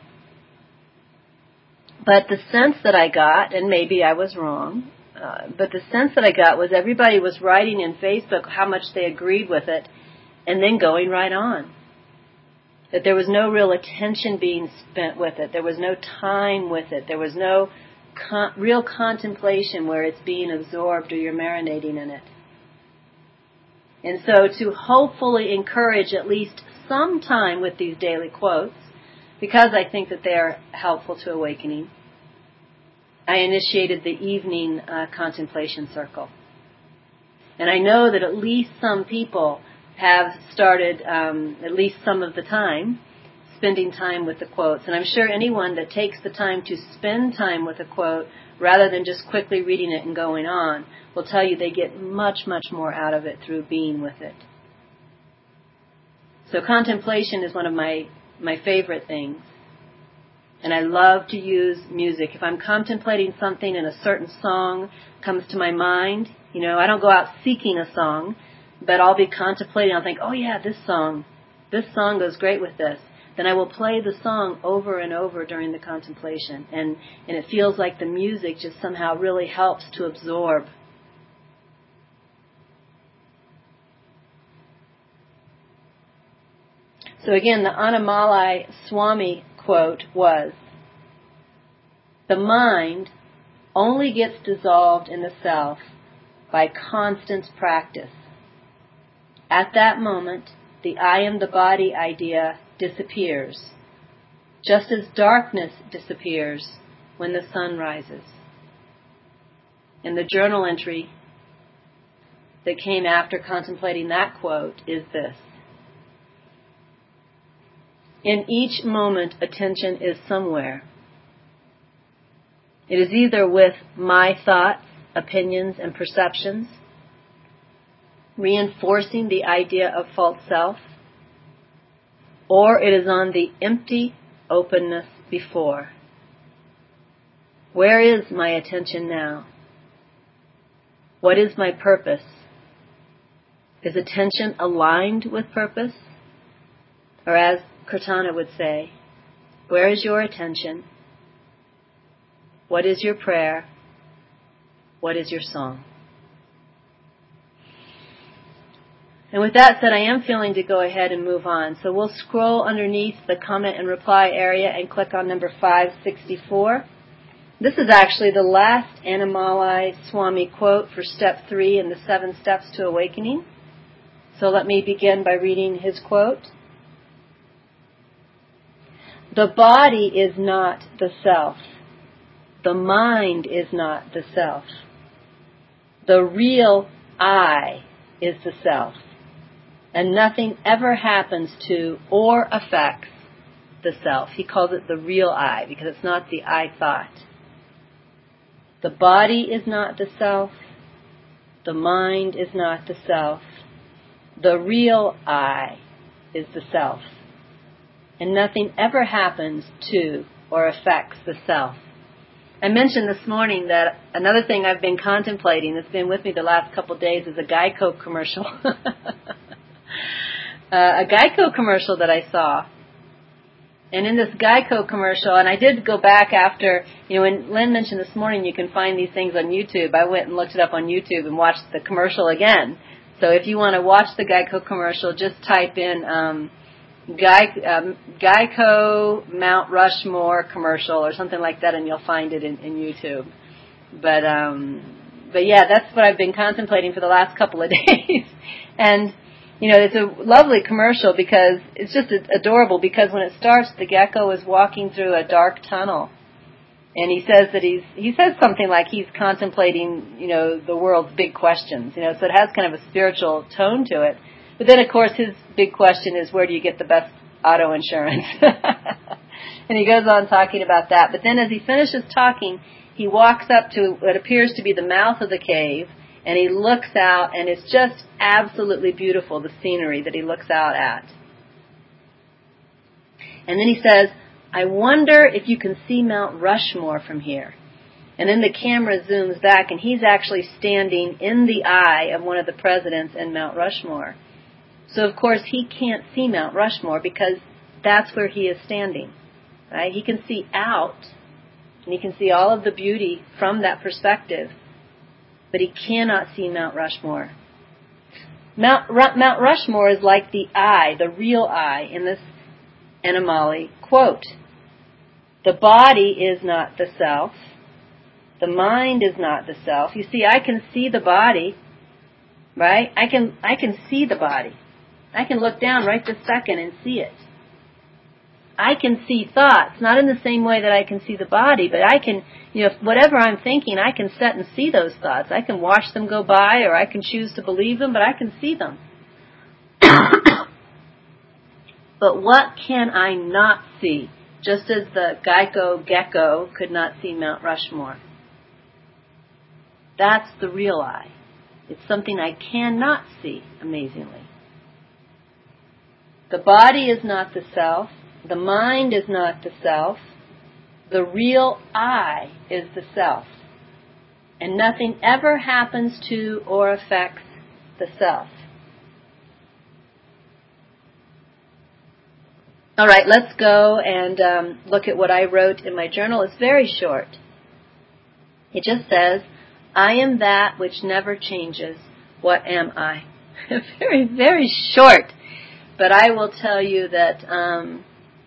But the sense that I got, and maybe I was wrong, uh, but the sense that I got was everybody was writing in Facebook how much they agreed with it and then going right on. That there was no real attention being spent with it. There was no time with it. There was no con- real contemplation where it's being absorbed or you're marinating in it. And so to hopefully encourage at least some time with these daily quotes, because I think that they are helpful to awakening, I initiated the evening uh, contemplation circle. And I know that at least some people have started, um, at least some of the time, spending time with the quotes. And I'm sure anyone that takes the time to spend time with a quote rather than just quickly reading it and going on will tell you they get much, much more out of it through being with it. So contemplation is one of my, my favorite things. And I love to use music. If I'm contemplating something and a certain song comes to my mind, you know, I don't go out seeking a song, but I'll be contemplating. I'll think, oh yeah, this song, this song goes great with this. Then I will play the song over and over during the contemplation. And, and it feels like the music just somehow really helps to absorb. So again, the Annamalai Swami quote was, "The mind only gets dissolved in the self by constant practice. At that moment, the I am the body idea disappears, just as darkness disappears when the sun rises." And the journal entry that came after contemplating that quote is this: "In each moment, attention is somewhere. It is either with my thoughts, opinions, and perceptions, reinforcing the idea of false self, or it is on the empty openness before. Where is my attention now? What is my purpose? Is attention aligned with purpose? Or as Kirtana would say, where is your attention? What is your prayer? What is your song?" And with that said, I am feeling to go ahead and move on. So we'll scroll underneath the comment and reply area and click on number five sixty-four. This is actually the last Annamalai Swami quote for step three in the seven steps to awakening. So let me begin by reading his quote. "The body is not the self. The mind is not the self. The real I is the self. And nothing ever happens to or affects the self." He calls it the real I because it's not the I thought. The body is not the self. The mind is not the self. The real I is the self. And nothing ever happens to or affects the self. I mentioned this morning that another thing I've been contemplating that's been with me the last couple of days is a Geico commercial. Uh, a Geico commercial that I saw. And in this Geico commercial, and I did go back after, you know, when Lynn mentioned this morning you can find these things on YouTube, I went and looked it up on YouTube and watched the commercial again. So if you want to watch the Geico commercial, just type in um, Ge- um, Geico Mount Rushmore commercial or something like that and you'll find it in, in YouTube. But, um, but yeah, that's what I've been contemplating for the last couple of days. And you know, it's a lovely commercial because it's just adorable because when it starts, the gecko is walking through a dark tunnel. And he says that he's, he says something like he's contemplating, you know, the world's big questions, you know, so it has kind of a spiritual tone to it. But then, of course, his big question is, where do you get the best auto insurance? And he goes on talking about that. But then as he finishes talking, he walks up to what appears to be the mouth of the cave. And he looks out, and it's just absolutely beautiful, the scenery that he looks out at. And then he says, "I wonder if you can see Mount Rushmore from here." And then the camera zooms back, and he's actually standing in the eye of one of the presidents in Mount Rushmore. So, of course, he can't see Mount Rushmore because that's where he is standing. Right? He can see out, and he can see all of the beauty from that perspective, but he cannot see Mount Rushmore. Mount, Ru- Mount Rushmore is like the eye, the real eye, in this Anamali quote. The body is not the self. The mind is not the self. You see, I can see the body, right? I can I can see the body. I can look down right this second and see it. I can see thoughts, not in the same way that I can see the body, but I can, you know, whatever I'm thinking, I can set and see those thoughts. I can watch them go by, or I can choose to believe them, but I can see them. But what can I not see? Just as the Geico gecko could not see Mount Rushmore. That's the real I. It's something I cannot see, amazingly. The body is not the self. The mind is not the self. The real I is the self. And nothing ever happens to or affects the self. All right, let's go and um, look at what I wrote in my journal. It's very short. It just says, I am that which never changes. What am I? Very, very short. But I will tell you that um,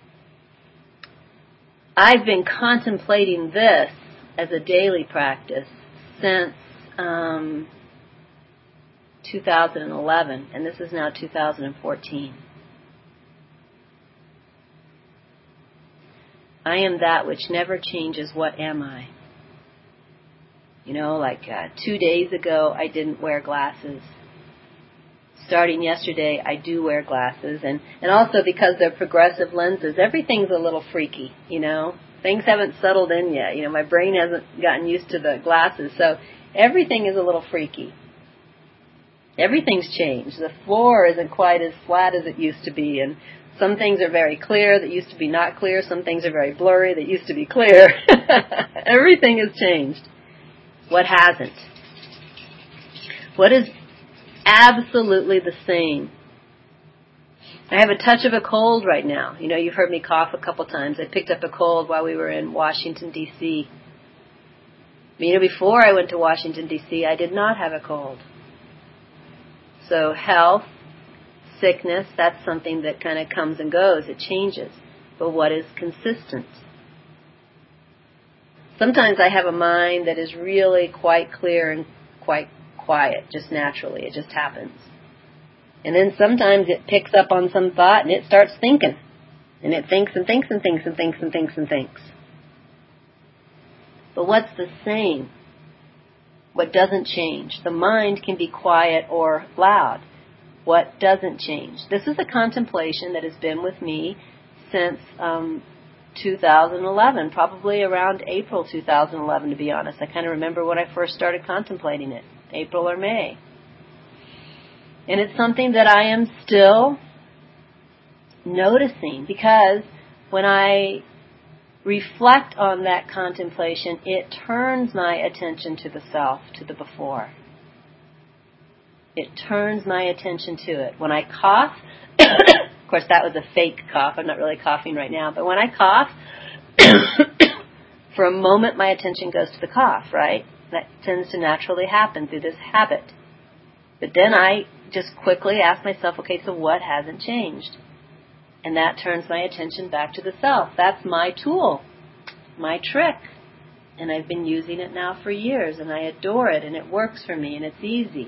I've been contemplating this as a daily practice since um, two thousand eleven, and this is now two thousand fourteen. I am that which never changes. What am I? You know, like uh, two days ago, I didn't wear glasses. Starting yesterday, I do wear glasses. And, and also because they're progressive lenses, everything's a little freaky, you know. Things haven't settled in yet. You know, my brain hasn't gotten used to the glasses. So everything is a little freaky. Everything's changed. The floor isn't quite as flat as it used to be. And some things are very clear that used to be not clear. Some things are very blurry that used to be clear. Everything has changed. What hasn't? What is absolutely the same? I have a touch of a cold right now. You know, you've heard me cough a couple times. I picked up a cold while we were in Washington, D C You know, before I went to Washington, D C, I did not have a cold. So health, sickness, that's something that kind of comes and goes. It changes. But what is consistent? Sometimes I have a mind that is really quite clear and quite quiet, just naturally. It just happens. And then sometimes it picks up on some thought and it starts thinking. And it thinks and thinks and thinks and thinks and thinks and thinks. But what's the same? What doesn't change? The mind can be quiet or loud. What doesn't change? This is a contemplation that has been with me since um, two thousand eleven, probably around April two thousand eleven, to be honest. I kind of remember when I first started contemplating it, April or May. And it's something that I am still noticing, because when I reflect on that contemplation, it turns my attention to the self, to the before. It turns my attention to it. When I cough, of course that was a fake cough, I'm not really coughing right now, but when I cough, for a moment my attention goes to the cough, right? That tends to naturally happen through this habit. But then I just quickly ask myself, okay, so what hasn't changed? And that turns my attention back to the self. That's my tool, my trick. And I've been using it now for years, and I adore it, and it works for me, and it's easy.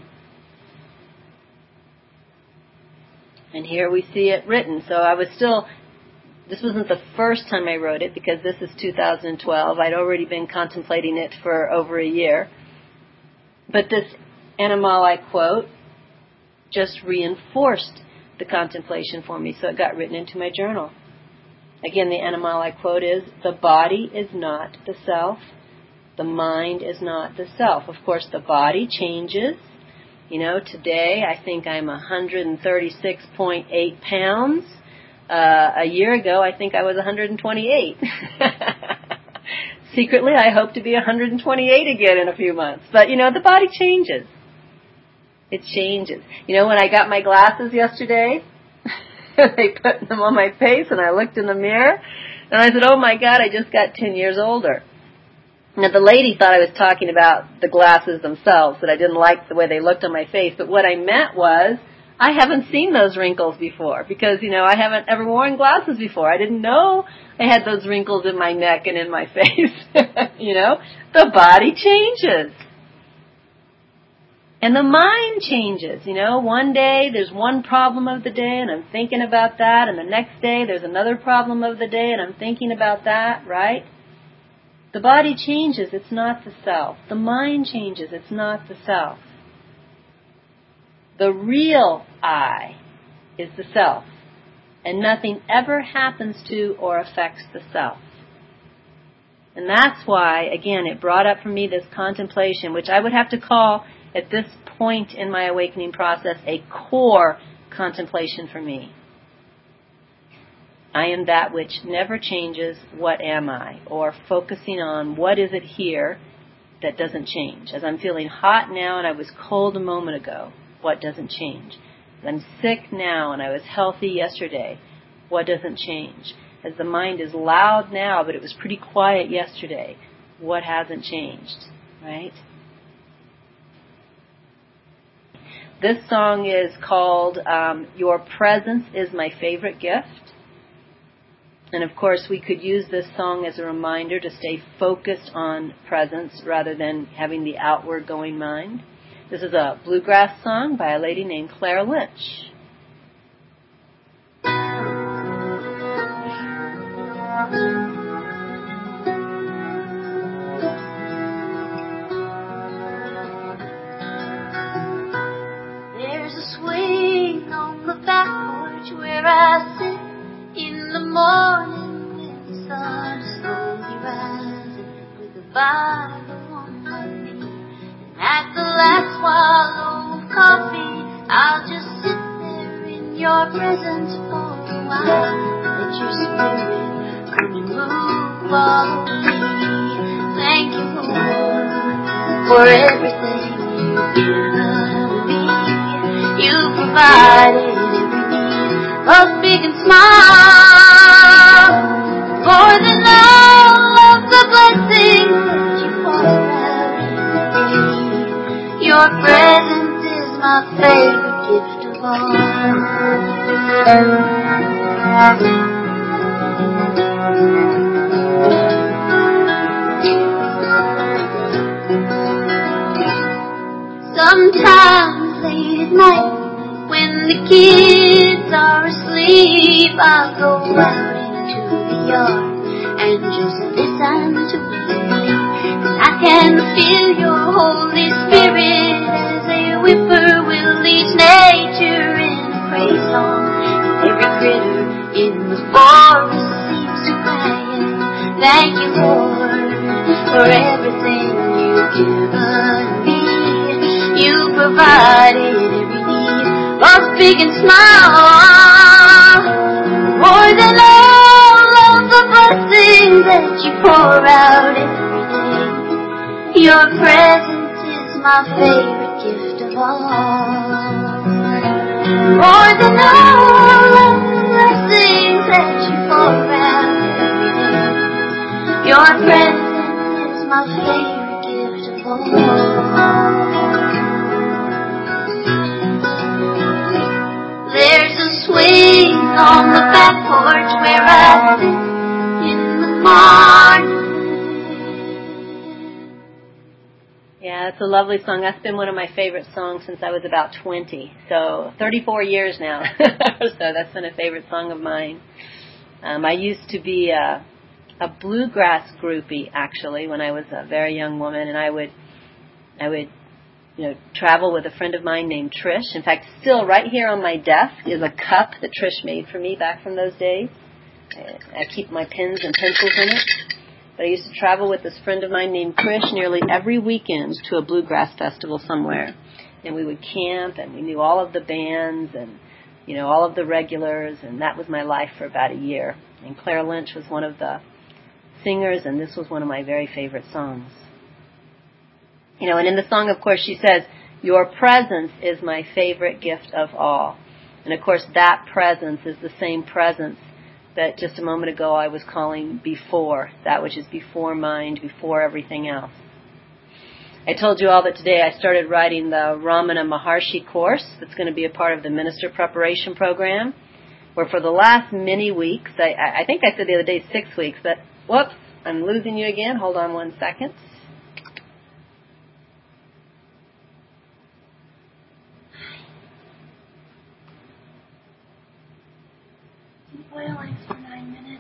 And here we see it written. So I was still, this wasn't the first time I wrote it, because this is two thousand twelve. I'd already been contemplating it for over a year. But this Anamali quote just reinforced the contemplation for me, so it got written into my journal. Again, the Anamali quote is, the body is not the self, the mind is not the self. Of course, the body changes. You know, today I think I'm one hundred thirty-six point eight pounds. Uh, a year ago, I think I was one hundred twenty-eight. secretly, I hope to be one hundred twenty-eight again in a few months. But, you know, the body changes. It changes. You know, when I got my glasses yesterday, they put them on my face, and I looked in the mirror, and I said, oh, my God, I just got ten years older. Now, the lady thought I was talking about the glasses themselves, that I didn't like the way they looked on my face. But what I meant was, I haven't seen those wrinkles before because, you know, I haven't ever worn glasses before. I didn't know I had those wrinkles in my neck and in my face. You know, the body changes. And the mind changes. You know, one day there's one problem of the day and I'm thinking about that. And the next day there's another problem of the day and I'm thinking about that, right? The body changes. It's not the self. The mind changes. It's not the self. The real I is the self, and nothing ever happens to or affects the self. And that's why, again, it brought up for me this contemplation, which I would have to call, at this point in my awakening process, a core contemplation for me. I am that which never changes. What am I? Or focusing on what is it here that doesn't change. As I'm feeling hot now and I was cold a moment ago, what doesn't change? As I'm sick now and I was healthy yesterday, what doesn't change? As the mind is loud now, but it was pretty quiet yesterday, what hasn't changed, right? This song is called um, Your Presence is My Favorite Gift. And of course, we could use this song as a reminder to stay focused on presence rather than having the outward going mind. This is a bluegrass song by a lady named Claire Lynch. There's a swing on the back porch where I sit in the morning with the sun slowly rising, with the Bible on my knee. And at the last swallow of coffee, I'll just sit there in your presence for a while. Let your spirit come and move all over me. Thank you, Lord, for everything you've given me. You provided every need, both big and small, more than all of the blessings that you pour out every day. Your presence is my favorite gift of all. Sometimes late at night, when the kids are asleep, I'll go out into the yard and just listen to me. And I can feel your Holy Spirit as a whippoorwill leads nature in a praise song. Every critter in the forest seems to crying, thank you, Lord, for everything you've given me. You provided every need, both big and small, more than all of the blessings that you pour out every day. Your presence is my favorite gift of all, more than all of the blessings that you pour out every day. Your presence is my favorite gift of all. There's a swing on the back porch where I sit in the morning. Yeah, it's a lovely song. That's been one of my favorite songs since I was about twenty. So thirty-four years now. So that's been a favorite song of mine. Um, I used to be a, a bluegrass groupie, actually, when I was a very young woman, and I would, I would. you know, travel with a friend of mine named Trish. In fact, still right here on my desk is a cup that Trish made for me back from those days. I keep my pens and pencils in it. But I used to travel with this friend of mine named Trish nearly every weekend to a bluegrass festival somewhere. And we would camp, and we knew all of the bands and, you know, all of the regulars, and that was my life for about a year. And Claire Lynch was one of the singers, and this was one of my very favorite songs. You know, and in the song, of course, she says, "Your presence is my favorite gift of all." And, of course, that presence is the same presence that just a moment ago I was calling before, that which is before mind, before everything else. I told you all that today I started writing the Ramana Maharshi course that's going to be a part of the Minister Preparation Program, where for the last many weeks, I, I think I said the other day six weeks, but whoops, I'm losing you again. Hold on one second. Boiling for nine minutes.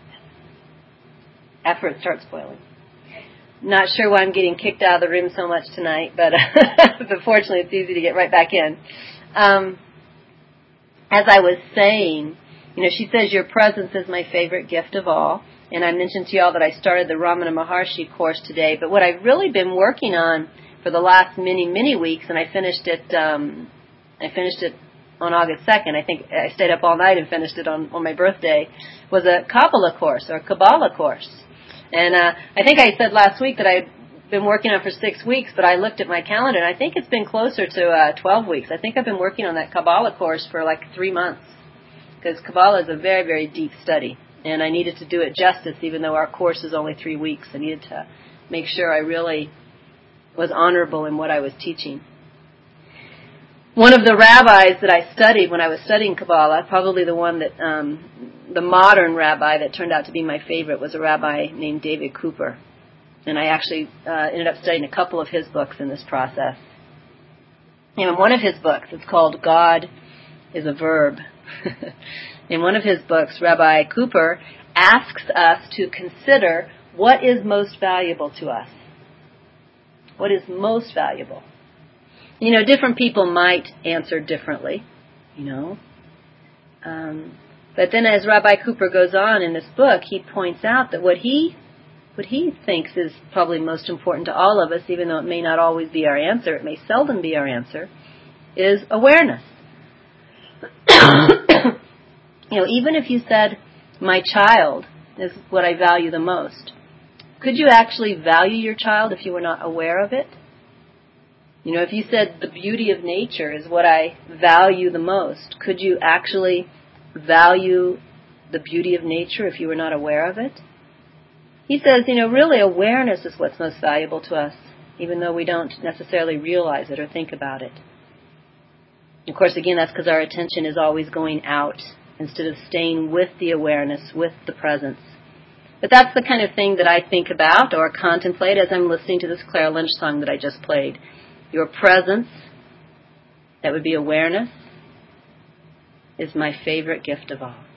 After it starts boiling. Not sure why I'm getting kicked out of the room so much tonight, but, but fortunately it's easy to get right back in. Um, as I was saying, you know, she says, "Your presence is my favorite gift of all." And I mentioned to you all that I started the Ramana Maharshi course today. But what I've really been working on for the last many, many weeks, and I finished it, um, I finished it on August second. I think I stayed up all night and finished it on, on my birthday, was a Kabbalah course or a Kabbalah course. And uh, I think I said last week that I'd been working on it for six weeks, but I looked at my calendar, and I think it's been closer to uh, twelve weeks. I think I've been working on that Kabbalah course for like three months, because Kabbalah is a very, very deep study, and I needed to do it justice, even though our course is only three weeks. I needed to make sure I really was honorable in what I was teaching. One of the rabbis that I studied when I was studying Kabbalah, probably the one that, um, the modern rabbi that turned out to be my favorite, was a rabbi named David Cooper. And I actually uh, ended up studying a couple of his books in this process. And in one of his books, it's called God is a Verb. In one of his books, Rabbi Cooper asks us to consider what is most valuable to us. What is most valuable? You know, different people might answer differently, you know. Um, but then as Rabbi Cooper goes on in this book, he points out that what he what he thinks is probably most important to all of us, even though it may not always be our answer, it may seldom be our answer, is awareness. You know, even if you said, "My child is what I value the most," could you actually value your child if you were not aware of it? You know, if you said the beauty of nature is what I value the most, could you actually value the beauty of nature if you were not aware of it? He says, you know, really awareness is what's most valuable to us, even though we don't necessarily realize it or think about it. Of course, again, that's because our attention is always going out instead of staying with the awareness, with the presence. But that's the kind of thing that I think about or contemplate as I'm listening to this Clara Lynch song that I just played. Your presence, that would be awareness, is my favorite gift of all.